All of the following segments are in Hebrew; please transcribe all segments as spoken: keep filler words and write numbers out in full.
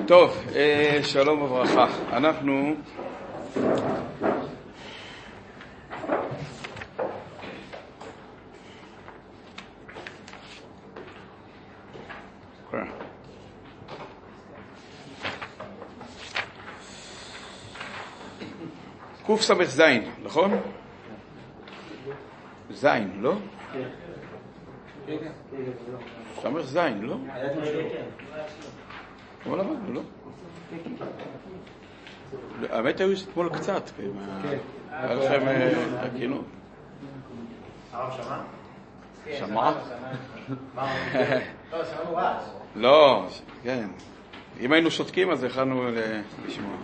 טוב, שלום וברכה. אנחנו קוף סמך זין, נכון? זין, לא? סמך זין, לא? כמו למדנו, לא? האמת היו אתמול קצת, היה לכם הכינות. הרב שמע? שמע? לא, שמענו רעש. לא, כן. אם היינו שותקים אז יכולנו לשמוע.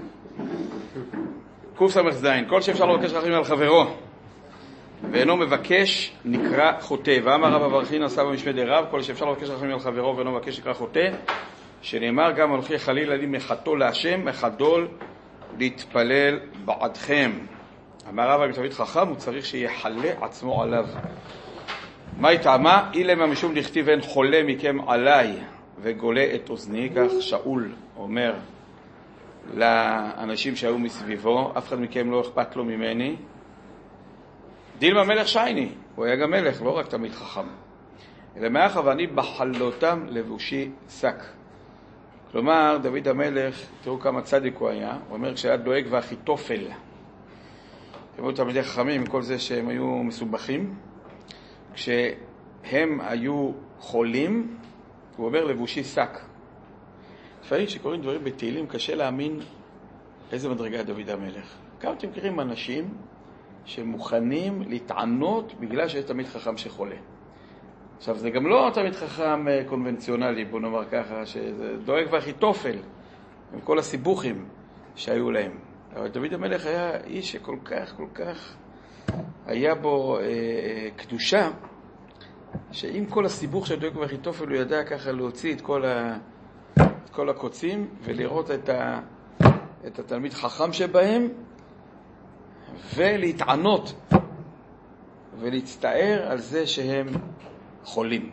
קוף סמך זין, כל שאפשר לבקש רחמים על חברו ואינו מבקש נקרא חוטא. ואמר רב אברכין עשה במשמי דרב, כל שאפשר לבקש רחמים על חברו ואינו מבקש נקרא חוטא, שנאמר גם אנוכי חלילה לי מחטוא להשם מחדול להתפלל בעדכם. אמר רב תלמיד חכם, הוא צריך שיחלה עצמו עליו. מה יטעמה? אילמה משום דכתיב אין חולה מכם עליי וגולה את אוזני, כך שאול אומר לאנשים שהיו מסביבו, אף אחד מכם לא אכפת לו ממני. דילמה מלך שייני, הוא היה גם מלך, לא רק תלמיד חכם. אלא מאחר ואני בחלותם לבושי שק. כלומר, דוד המלך, תראו כמה צדיק הוא היה, הוא אומר כשהיה דואג ואחיתופל. תראו תלמידי חכמים, כל זה שהם היו מסובכים, כשהם היו חולים, הוא אומר לבושי שק. לפעמים שקוראים דברים בתהילים, קשה להאמין איזה מדרגה דוד המלך. כמה אתם מכירים אנשים שמוכנים להתענות בגלל שיש תלמיד חכם שחולה. עכשיו, זה גם לא תלמיד חכם קונבנציונלי, בוא נאמר ככה, שזה דואג ואחיתופל, עם כל הסיבוכים שהיו להם. אבל דוד המלך היה איש שכל כך, כל כך היה בו אה, אה, קדושה, שעם כל הסיבוך של דואג ואחיתופל הוא ידע ככה להוציא את כל, ה, את כל הקוצים ולראות את, ה, את התלמיד חכם שבהם ולהתענות ולהצטער על זה שהם חולים.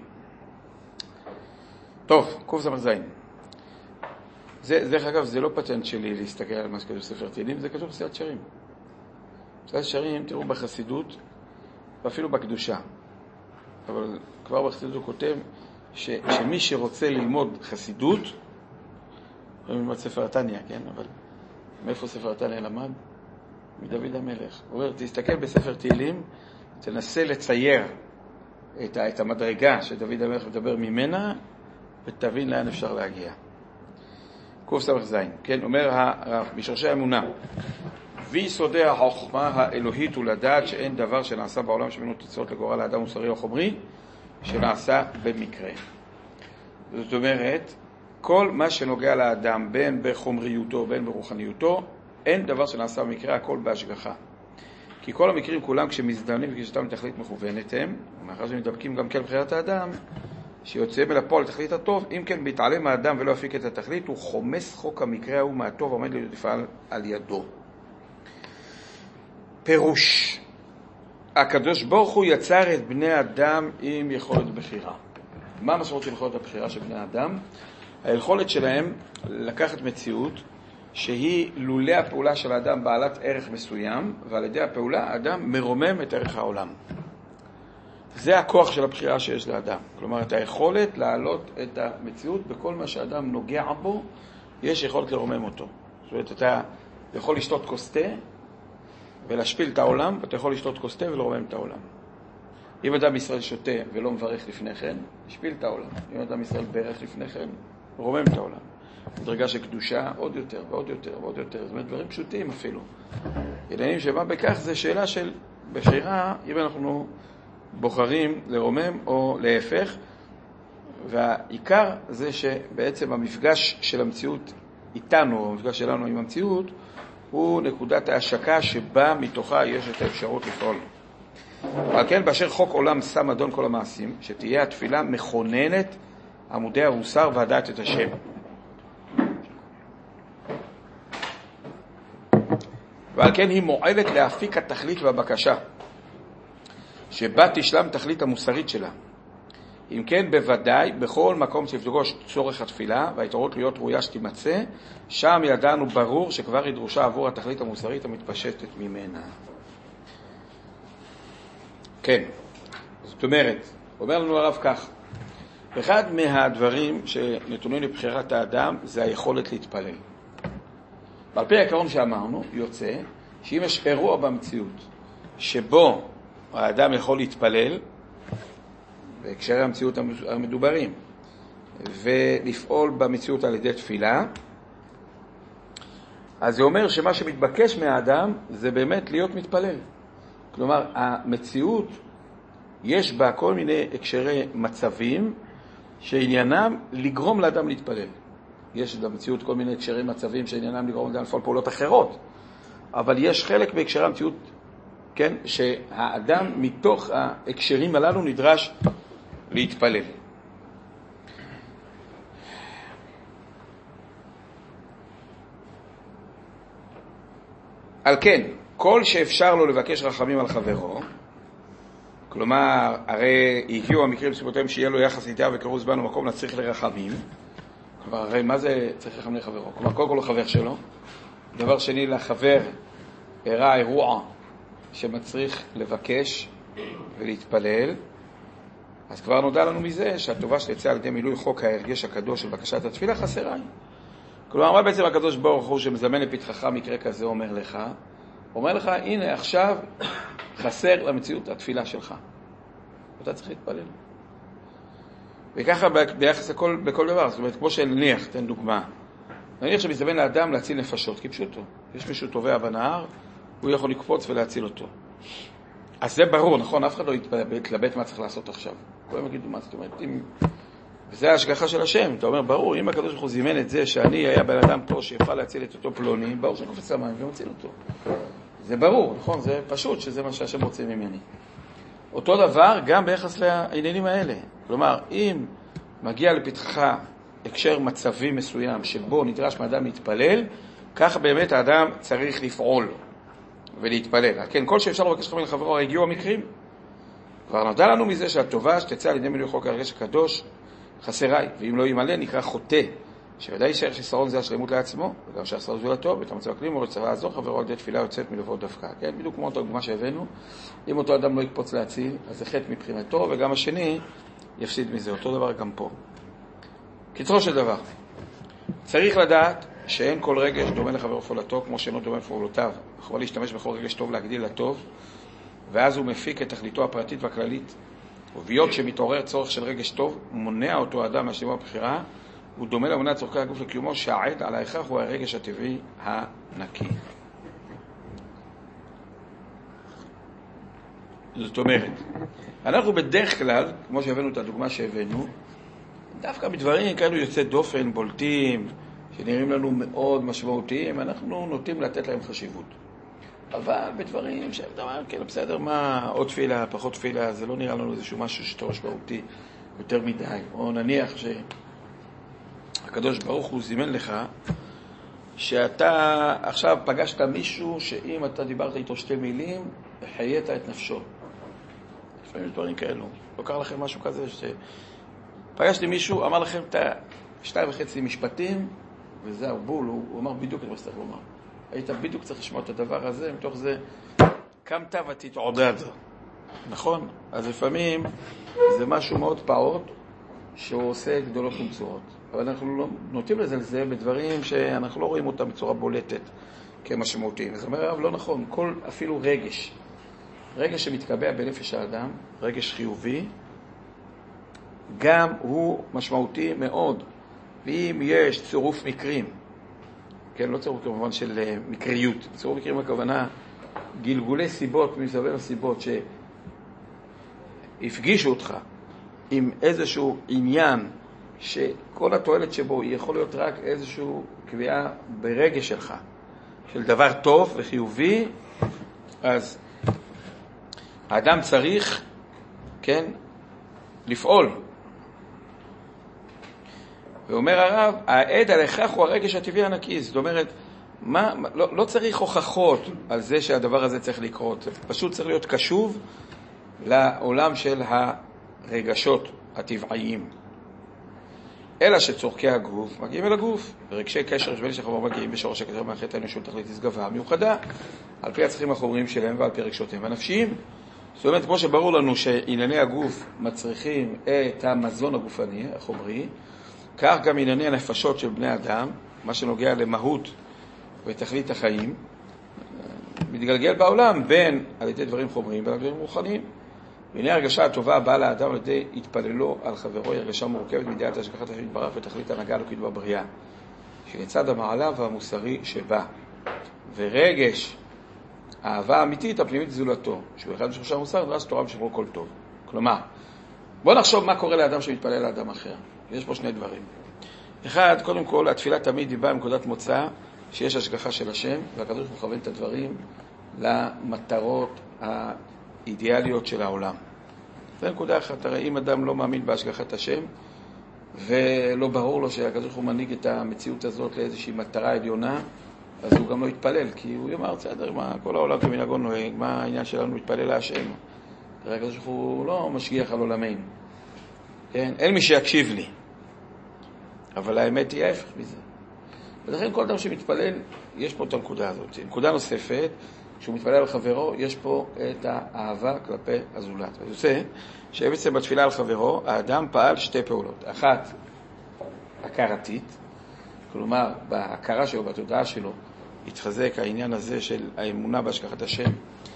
טוב, קוף סמך זין. זה, דרך אגב, זה לא פטנט שלי להסתכל על מה שכתוב בספר תהילים, זה כתוב בספר שרים. בספר שרים, תראו בחסידות, ואפילו בקדושה. אבל כבר בחסידות הוא כותב ש, שמי שרוצה ללמוד חסידות, הוא ללמוד ספר התניא, כן? אבל מאיפה ספר התניא למד? מדוד המלך. הוא אומר, תסתכל בספר תהילים, תנסה לצייר את, את המדרגה שדוד המלך מדבר ממנה, ותבין לאן אפשר להגיע. קוף סמך זין, כן? אומר הרב, משורשי האמונה, ויסודי החוכמה האלוהית הוא לדעת שאין דבר שנעשה בעולם שמנו תוצאות לגורל האדם מוסרי או חומרי, שנעשה במקרה. זאת אומרת, כל מה שנוגע לאדם, בין בחומריותו, בין ברוחניותו, אין דבר שנעשה במקרה, הכל בהשגחה. כי כל המקרים כולם כשמזדמנים וכשאתם לתכלית מכוונת הם, מאחר שמדבקים גם כן בחירת האדם, שיוצאים אל הפועל לתכלית הטוב, אם כן בהתעלם מהאדם ולא יפיק את התכלית, הוא חומס חוק המקרה ההוא מהטוב עומד להיות יפעל על ידו. פירוש, הקדוש ברוך הוא יצר את בני אדם עם יכולת בחירה. מה המשמעות של יכולת הבחירה של בני אדם? היכולת שלהם לקחת מציאות שהיא לולא הפעולה של האדם בעלת ערך מסוים, ועל ידי הפעולה האדם מרומם את ערך העולם. זה הכוח של הבחירה שיש לאדם. כלומר, את היכולת להעלות את המציאות בכל מה שאדם נוגע בו, יש יכולת לרומם אותו. זאת אומרת, אתה יכול לשתות כוס תה ולהשפיל את העולם, ואתה יכול לשתות כוס תה ולרומם את העולם. אם אדם ישראל שותה ולא מברך לפני כן, ישפיל את העולם. אם אדם ישראל ברך לפני כן, רומם את העולם. מדרגה של קדושה, עוד יותר ועוד יותר ועוד יותר. זאת אומרת, דברים פשוטים אפילו. עניינים שמה בכך זה שאלה של בחירה, אם אנחנו בוחרים לרומם או להפך, והעיקר זה שבעצם המפגש של המציאות איתנו, המפגש שלנו עם המציאות, הוא נקודת ההשקה שבה מתוכה יש את האפשרות לפעול. אבל כן, באשר חוק עולם שם אדון כל המעשים, שתהיה התפילה מכוננת עמודי המוסר והדעת את השם. ועל כן היא מועלת להפיק התכלית והבקשה, שבה תשלם תכלית המוסרית שלה. אם כן, בוודאי, בכל מקום שתפגוש צורך התפילה, וההתעוררות להיות ראויה שתימצא, שם ידענו ברור שכבר היא דרושה עבור התכלית המוסרית המתפשטת ממנה. כן, זאת אומרת, אומר לנו הרב כך, אחד מהדברים שנתונים לבחירת האדם זה היכולת להתפלל. ועל פי העיקרון שאמרנו, יוצא שאם יש אירוע במציאות שבו האדם יכול להתפלל, בהקשר המציאות המדוברים, ולפעול במציאות על ידי תפילה, אז זה אומר שמה שמתבקש מהאדם זה באמת להיות מתפלל. כלומר, המציאות יש בה כל מיני הקשרי מצבים שעניינם לגרום לאדם להתפלל. יש במציאות כל מיני הקשרי מצבים שעניינם לגרום לאדם לפעול פעולות אחרות, אבל יש חלק בהקשרי המציאות, כן, שהאדם מתוך ההקשרים הללו נדרש להתפלל. על כן, כל שאפשר לו לבקש רחמים על חברו, כלומר, הרי הגיעו המקרים בסיבותיהם שיהיה לו יחס איתה וקראו זמן ומקום להצריך לרחמים. כלומר, הרי מה זה צריך רחמים לחברו? כלומר, כל כל החבר שלו. דבר שני, לחבר אירע אירוע שמצריך לבקש ולהתפלל. אז כבר נודע לנו מזה שהטובה שתצא על ידי מילוי חוק ההרגש הקדוש של בקשת התפילה חסרה. כלומר, מה בעצם הקדוש ברוך הוא שמזמן לפתחך מקרה כזה אומר לך? אומר לך, הנה עכשיו חסר למציאות התפילה שלך. אתה צריך להתפלל. וככה ביחס הכל, בכל דבר. זאת אומרת, כמו שנניח, תן דוגמה. נניח שמזמן לאדם להציל נפשות, כי פשוטו. יש מישהו טובע בנהר, הוא יכול לקפוץ ולהציל אותו. אז זה ברור, נכון? אף אחד לא יתלבט מה צריך לעשות עכשיו. כולם יגידו מה, זאת אומרת, אם... וזה ההשגחה של השם. אתה אומר, ברור, אם הקדוש ברוך הוא זימן את זה שאני היה בן אדם פה שיוכל להציל את אותו פלוני, ברור שקופץ למים ומציל אותו. זה ברור, נכון? זה פשוט שזה מה שהשם רוצה ממני. אותו דבר גם ביחס לעניינים האלה. כלומר, אם מגיע לפתחך הקשר מצבי מסוים שבו נדרש מאדם להתפלל, כך באמת האדם צריך לפעול ולהתפלל. כן, כל שאפשר לבקש רחמים לחברו, הגיעו המקרים. כבר נודע לנו מזה שהטובה שתצא על ידי מילוי חוק ההרגש הקדוש חסרה, ואם לא ימלא נקרא חוטא, שוודאי יישאר ששרון זה השלמות לעצמו, וגם שהשרון זה לטוב, ואת המצב הכלים, או רצרה הזו, חברו על ידי תפילה יוצאת מלבוא דווקא. כן, בדיוק כמו אותו דוגמה שהבאנו, אם אותו אדם לא יקפוץ להציל, אז זה חטא מבחינתו, וגם השני יפסיד מזה. אותו דבר גם פה. קיצרו של דבר, צריך לדעת שאין כל רגש דומה לחברו פעולתו, כמו שאינו דומה לפעולותיו. יכול להשתמש בכל רגש טוב להגדיל לטוב, ואז הוא מפיק את תכליתו הפרטית והכללית. וביות שמתעורר צורך של רגש טוב, מונע אותו האדם מהשלימה הבחירה, הוא דומה למונע צורכי הגוף לקיומו, שהעד על ההכרח הוא הרגש הטבעי הנקי. זאת אומרת, אנחנו בדרך כלל, כמו שהבאנו את הדוגמה שהבאנו, דווקא בדברים כאלו יוצא דופן, בולטים, שנראים לנו מאוד משמעותיים, אנחנו נוטים לתת להם חשיבות. אבל בדברים שהם דבר, כן, בסדר, מה, עוד תפילה, פחות תפילה, זה לא נראה לנו איזשהו משהו שתור משמעותי יותר מדי. או נניח שהקדוש ברוך הוא זימן לך, שאתה עכשיו פגשת מישהו שאם אתה דיברת איתו שתי מילים, חיית את נפשו. לפעמים דברים כאלו. לא קרה לכם משהו כזה שפגשתי מישהו, אמר לכם את השתיים וחצי משפטים, וזהו, בול, הוא, הוא אמר בדיוק את מה שצריך לומר. היית בדיוק צריך לשמוע את הדבר הזה, מתוך זה קמת ותתעודד. נכון? אז לפעמים זה משהו מאוד פעוט שהוא עושה גדולות ומצורות. אבל אנחנו לא נוטים לזלזל בדברים שאנחנו לא רואים אותם בצורה בולטת כמשמעותיים. זאת אומרת, לא נכון, כל אפילו רגש, רגש שמתקבע בנפש האדם, רגש חיובי, גם הוא משמעותי מאוד. ואם יש צירוף מקרים, כן, לא צירוף כמובן של מקריות, צירוף מקרים הכוונה גלגולי סיבות מסביב הסיבות שהפגישו אותך עם איזשהו עניין שכל התועלת שבו יכול להיות רק איזשהו קביעה ברגש שלך של דבר טוב וחיובי, אז האדם צריך, כן, לפעול. ואומר הרב, העד על הכרח הוא הרגש הטבעי הנקי. זאת אומרת, מה, לא, לא צריך הוכחות על זה שהדבר הזה צריך לקרות. פשוט צריך להיות קשוב לעולם של הרגשות הטבעיים. אלא שצורכי הגוף מגיעים אל הגוף, ורגשי קשר השווה שחבר מגיעים בשורש הקשר מהחטא האנושי לתכלית נשגבה מיוחדה, על פי הצרכים החומריים שלהם ועל פי רגשותיהם הנפשיים. זאת אומרת, כמו שברור לנו שענייני הגוף מצריכים את המזון הגופני, החומרי, כך גם ענייני הנפשות של בני אדם, מה שנוגע למהות ותכלית החיים, מתגלגל בעולם בין על ידי דברים חומריים ועל דברים רוחניים. והנה הרגשה הטובה הבאה לאדם על ידי התפללו על חברו, היא הרגשה מורכבת מידיעת השגחת השם יתברך ותכלית הנהגה אלוקית בבריאה, שלצד המעלה והמוסרי שבה. ורגש האהבה האמיתית הפנימית זולתו, שהוא אחד משלושה המוסר, נדרש תורה ושמרו כל טוב. כלומר, בוא נחשוב מה קורה לאדם שמתפלל לאדם אחר. יש פה שני דברים. אחד, קודם כל, התפילה תמיד היא באה מנקודת מוצא שיש השגחה של השם, והקדוש מכוון את הדברים למטרות האידיאליות של העולם. זה נקודה אחת. הרי אם אדם לא מאמין בהשגחת השם, ולא ברור לו שהקדוש הוא מנהיג את המציאות הזאת לאיזושהי מטרה עליונה, אז הוא גם לא יתפלל, כי הוא יאמר, בסדר, מה, כל העולם כמנהגו נוהג, מה העניין שלנו להתפלל להשם? תראה, הקדוש הוא לא משגיח על עולמנו. כן? אין מי שיקשיב לי. אבל האמת היא ההפך מזה. ולכן כל אדם שמתפלל, יש פה את הנקודה הזאת. נקודה נוספת, כשהוא מתפלל על חברו, יש פה את האהבה כלפי הזולת. אז יוצא שבעצם בתפילה על חברו, האדם פעל שתי פעולות. אחת, הכרתית, כלומר, בהכרה שלו, בתודעה שלו, התחזק העניין הזה של האמונה בהשגחת השם,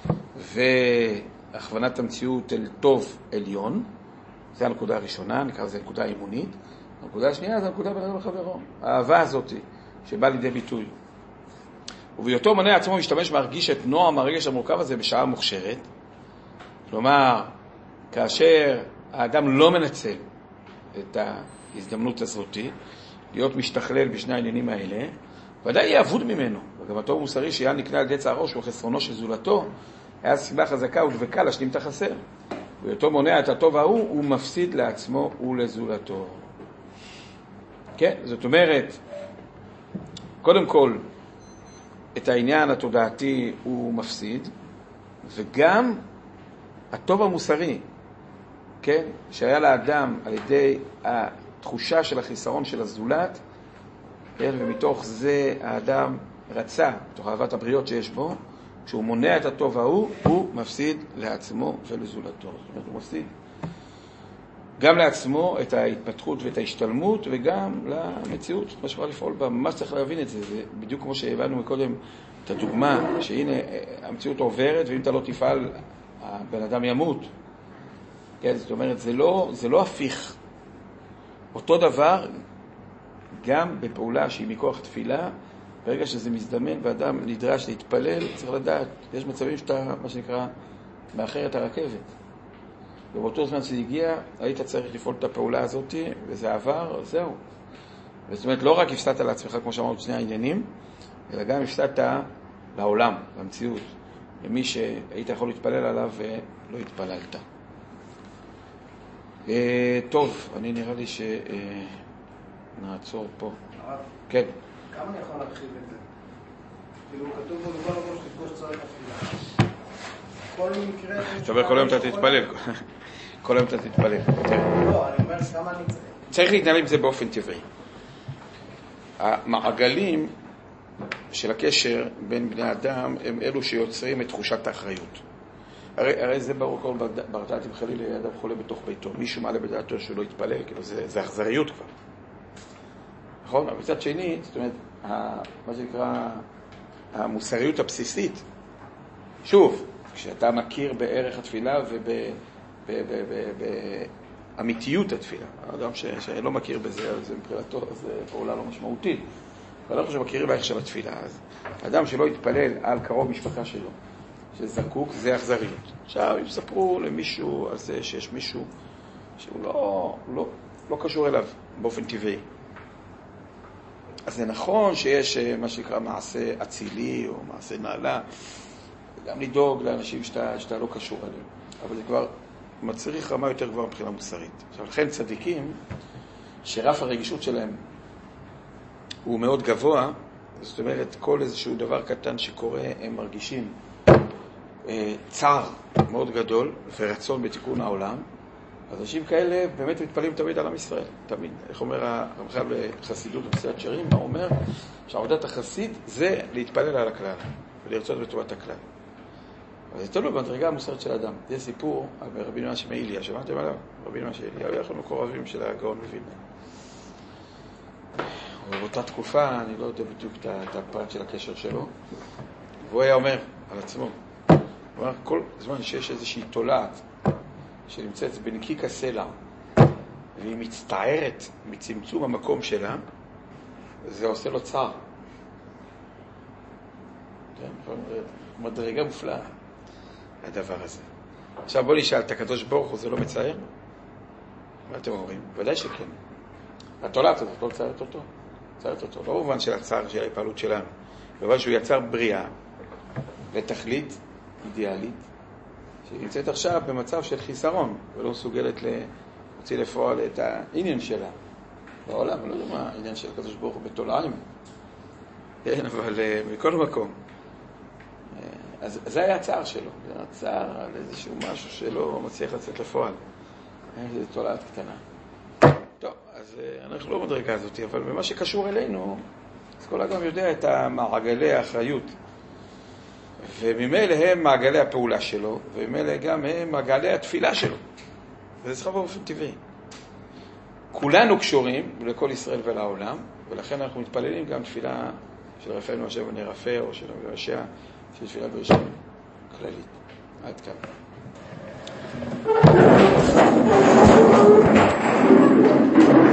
והכוונת המציאות אל טוב עליון. זה הנקודה הראשונה, נקרא לזה נקודה אימונית. הנקודה השנייה זה הנקודה בין אדם לחברו. האהבה הזאת שבאה לידי ביטוי. ובהיותו מונה עצמו משתמש מרגיש את נועם הרגש המורכב הזה בשעה מוכשרת. כלומר, כאשר האדם לא מנצל את ההזדמנות הזאת, להיות משתכלל בשני העניינים האלה, ודאי יהיה אבוד ממנו. וגם הטוב מוסרי שהיה נקנה על ידי צערו שהוא חסרונו של זולתו, היה סיבה חזקה ודבקה להשלים את החסר. ובהיותו מונע את הטוב ההוא, הוא מפסיד לעצמו ולזולתו. כן, זאת אומרת, קודם כל, את העניין התודעתי הוא מפסיד, וגם הטוב המוסרי, כן, שהיה לאדם על ידי התחושה של החיסרון של הזולת, כן, ומתוך זה האדם רצה, מתוך אהבת הבריות שיש בו, כשהוא מונע את הטוב ההוא, הוא מפסיד לעצמו ולזולתו. זאת אומרת, הוא מפסיד גם לעצמו את ההתפתחות ואת ההשתלמות, וגם למציאות, מה שיכולה לפעול בה. ממש צריך להבין את זה. זה בדיוק כמו שהבנו מקודם את הדוגמה, שהנה המציאות עוברת, ואם אתה לא תפעל, הבן אדם ימות. כן, זאת אומרת, זה לא, זה לא הפיך. אותו דבר, גם בפעולה שהיא מכוח תפילה, ברגע שזה מזדמן ואדם נדרש להתפלל, צריך לדעת, יש מצבים שאתה, מה שנקרא, מאחר את הרכבת. ובאותו זמן שהגיע, היית צריך לפעול את הפעולה הזאת, וזה עבר, זהו. זאת אומרת, לא רק הפסדת לעצמך, כמו שאמרנו, שני העניינים, אלא גם הפסדת לעולם, למציאות, למי שהיית יכול להתפלל עליו ולא התפללת. טוב, אני נראה לי שנעצור פה. כן. כמה אני יכול להרחיב את זה? כאילו, כתוב בו בכל מקום שתפגוש צורך התפילה. כל מקרה... אתה אומר, כל היום אתה תתפלל. כל היום אתה תתפלל. לא, אני אומר, כמה אני צריך... צריך להתנהל עם זה באופן טבעי. המעגלים של הקשר בין בני אדם הם אלו שיוצרים את תחושת האחריות. הרי, הרי זה ברור כל ברתעת עם חלילה אדם חולה בתוך ביתו. מישהו מעלה בדעתו שהוא לא יתפלל, כאילו זה, זה אכזריות כבר. נכון? אבל מצד שני, זאת אומרת, מה שנקרא, המוסריות הבסיסית, שוב, כשאתה מכיר בערך התפילה ובאמיתיות התפילה, האדם שלא מכיר בזה, אז מבחינתו, אז פעולה לא משמעותית. אבל אנחנו שמכירים בערך של התפילה, אז האדם שלא יתפלל על קרוב משפחה שלו, שזקוק, זה אכזריות. עכשיו, אם ספרו למישהו על זה שיש מישהו שהוא לא, לא, לא קשור אליו באופן טבעי, אז זה נכון שיש מה שנקרא מעשה אצילי או מעשה נעלה, וגם לדאוג לאנשים שאתה, שאתה לא קשור אליהם. אבל זה כבר מצריך רמה יותר גבוהה מבחינה מוסרית. עכשיו, לכן צדיקים, שרף הרגישות שלהם הוא מאוד גבוה, זאת אומרת, כל איזשהו דבר קטן שקורה, הם מרגישים צער מאוד גדול ורצון בתיקון העולם, אז אנשים כאלה באמת מתפללים תמיד על עם ישראל, תמיד. איך אומר הרמח"ל בחסידות במסילת ישרים, מה הוא אומר? שעבודת החסיד זה להתפלל על הכלל, ולרצות בטובת הכלל. אבל זה תלוי במדרגה המוסרית של האדם. זה סיפור על רבי מנשה מאיליה, שמעתם עליו? רבי מנשה מאיליה, הוא היה מקורבים של הגאון מווילנה. באותה תקופה, אני לא יודע בדיוק את הפרט של הקשר שלו, והוא היה אומר על עצמו, הוא אומר, כל זמן שיש איזושהי תולעת שנמצאת בנקיק הסלע, והיא מצטערת מצמצום המקום שלה, זה עושה לו צער. מדרגה מופלאה, הדבר הזה. עכשיו בוא נשאל, את הקדוש ברוך הוא זה לא מצער? מה אתם אומרים? ודאי שכן. התולעת הזאת לא מצערת אותו. מצערת אותו. לא במובן של הצער של ההתפעלות שלנו. במובן שהוא יצר בריאה ותכלית אידיאלית, שהיא נמצאת עכשיו במצב של חיסרון, ולא מסוגלת להוציא לפועל את העניין שלה. בעולם, אני לא יודע מה העניין של הקדוש ברוך הוא בתולעים. כן, אבל מכל מקום. אז זה היה הצער שלו. זה היה הצער על איזשהו משהו שלא מצליח לצאת לפועל. איזו תולעת קטנה. טוב, אז אנחנו לא מדרגה הזאת, אבל במה שקשור אלינו, אז כל אדם יודע את מעגלי האחריות. וממילא הם מעגלי הפעולה שלו, וממילא גם הם מעגלי התפילה שלו. וזה צריך באופן טבעי. כולנו קשורים לכל ישראל ולעולם, ולכן אנחנו מתפללים גם תפילה של רפאנו השם ונרפא, או של המבשע, של תפילה בראשון כללית. עד כאן.